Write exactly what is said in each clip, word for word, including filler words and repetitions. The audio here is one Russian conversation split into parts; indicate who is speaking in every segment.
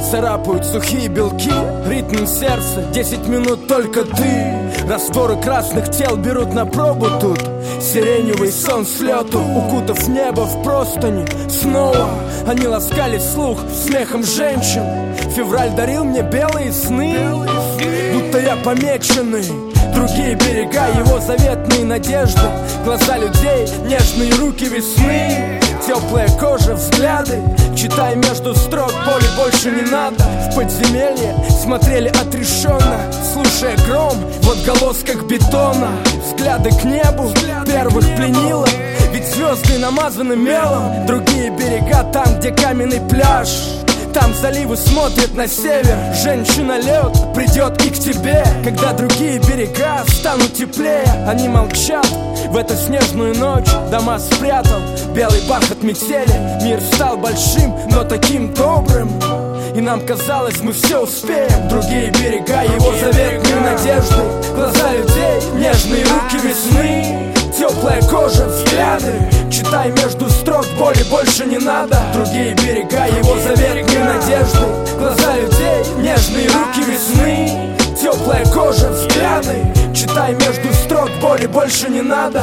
Speaker 1: царапают сухие белки, ритм сердца, десять минут только ты. Растворы красных тел берут на пробу тут. Сиреневый сон с лету, укутав небо в простыни. Снова они ласкали слух смехом женщин. Февраль дарил мне белые сны, будто я помеченный. Другие берега, его заветные надежды. Глаза людей, нежные руки весны. Теплая кожа, взгляды. Читай между строк, боли больше не надо. В подземелье смотрели отрешенно, слушая гром в отголосках бетона. Взгляды к небу первых пленило, ведь звезды намазаны мелом. Другие берега там, где каменный пляж. Там заливы смотрят на север. Женщина-лед придет и к тебе, когда другие берега станут теплее. Они молчат в эту снежную ночь. Дома спрятал белый бархат метели. Мир стал большим, но таким добрым, и нам казалось, мы все успеем. Другие берега, его заветные надежды. Глаза людей, нежные руки весны. Теплая кожа, взгляды. Читай между строк, боли больше не надо. Другие берега, его заветные надежды. Глаза людей, нежные руки весны. Теплая кожа, взгляды. Читай между строк, боли больше не надо.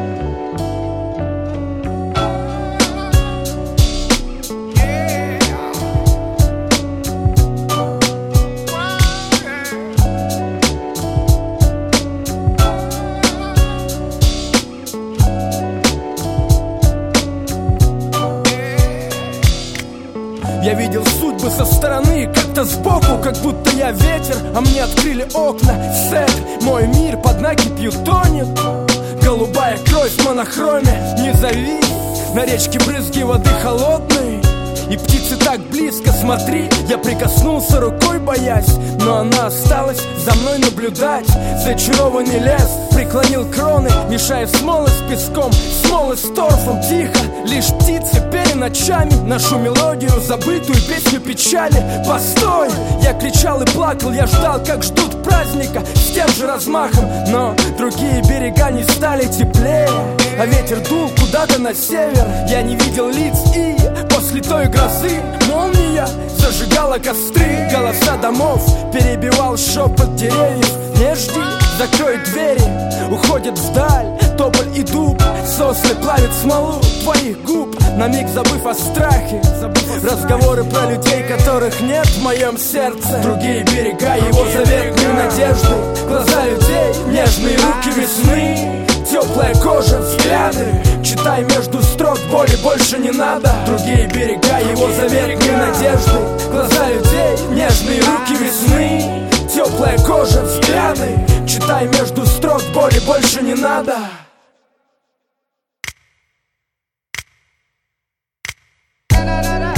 Speaker 1: Я видел судьбы со стороны, как-то сбоку, как будто я ветер, а мне открыли окна. Сет, мой мир под накипью тонет. Голубая кровь в монохроме. Не зови, на речке брызги воды холодной. И птицы так близко, смотри. Я прикоснулся рукой, боясь, но она осталась за мной наблюдать. Зачарованный лес преклонил кроны, мешая смолы с песком, смолы с торфом. Тихо, лишь птицы пели ночами нашу мелодию, забытую песню печали. Постой! Я кричал и плакал, я ждал, как ждут праздника, с тем же размахом. Но другие берега не стали теплее, а ветер дул куда-то на север. Я не видел лиц, и после той грозы молния зажигала костры. Голоса домов перебивал шепот деревьев. Не жди, закрой двери, уходит вдаль тополь и дуб. Сосны плавят смолу твоих губ, на миг забыв о страхе. Разговоры про людей, которых нет в моем сердце. Другие берега, его заветные надежды. Глаза людей, нежные руки весны. Теплая кожа, взгляды. Читай между строк, боли больше не надо. Другие берега, его заветные надежды. Глаза людей, нежные руки весны. Теплая кожа, взгляды. Читай между строк, боли больше не надо.
Speaker 2: Da da da da.